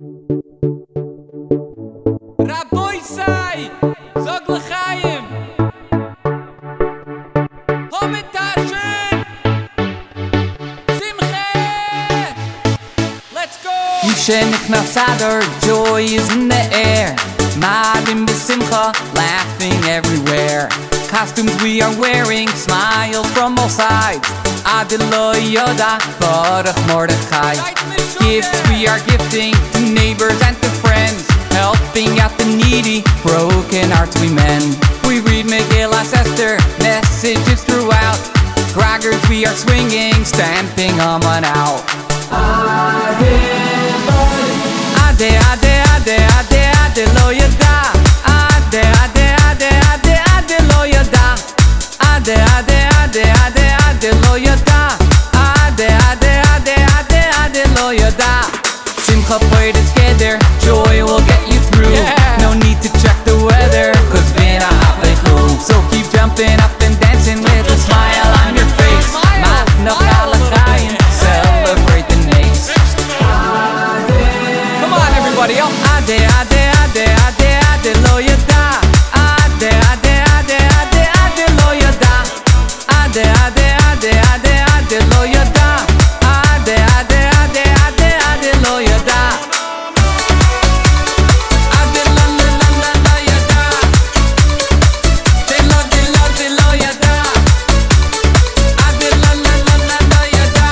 Raboy sei, sag l'chaim. Homitashen, Simche. Let's go. Yishenik Melsadar, joy is in the air. Madim b'simcha, laughing everywhere. Costumes we are wearing, smiles from all sides. Adilo Yoda, Baruch Mordechai. Gifts we are gifting to neighbors and to friends, helping out the needy, broken hearts we mend. We read Megillas Esther, messages throughout. Braggers we are swinging, stamping on out. Ade, ade, ade, ade, ade, lo yada. Ade, ade, ade, ade, ade, lo yada. Ade, ade, ade, ade, ade, lo yada. Ade, ade, ade, ade, ade, lo yada. Simcha played together, joy will get you through. No need to check the weather, cause vina haflechu. So keep jumping up and dancing with a smile on your face. Matno kalachayim, celebrate the nace. Come on, everybody, yo. Ade, ade, ade, ade, ade, lo yada. Ade, ade, ade, ade, ade, lo yada. Ade, ade, ade, ade, ade, lo yada. Ade, ade, ade, ade, ade, lo yada. Ade, la, la, la, la, la, yada. De lo yada. Ade, la, la, la, la, la, yada.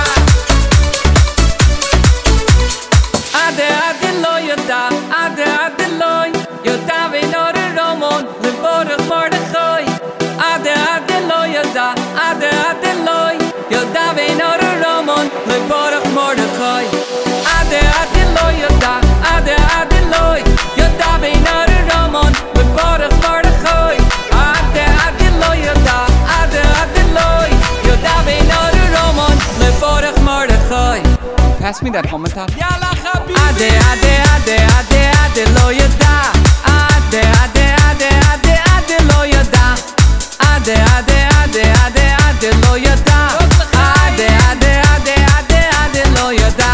Ade, ade, lo yada. Ade, ade, lo yada. Ve'nor Romon, levorach Mordechai. Ade, ade, lo yada. Ade, ade, lo yada. Ve'nor Romon, levorach Mordechai. Ade, ade, lo yada. Ade, ade, lo yada. Ve'nor Romon, levorach Mordechai. Ade, ade, lo yada. Ade, ade, lo yada. Ve'nor Romon, levorach Mordechai. Pass me that homitat. Yalla, Habibi. Ade, ade, ade, ade, ade, lo yada. Ade, ade, ade, ade, ade, lo yada. Ade, ade, ade, ade, ade, lo yada. Ade, ade, ade, ade, ade, lo yada.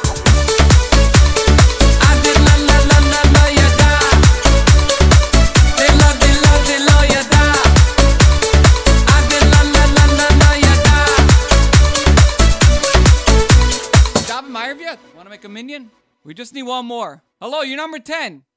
Ade, la, la, la, la, lo yada. De lo yada. Ade, la, la, la, la, lo yada. David Meyerviet, wanna make a minion? We just need one more. Hello, you're number 10.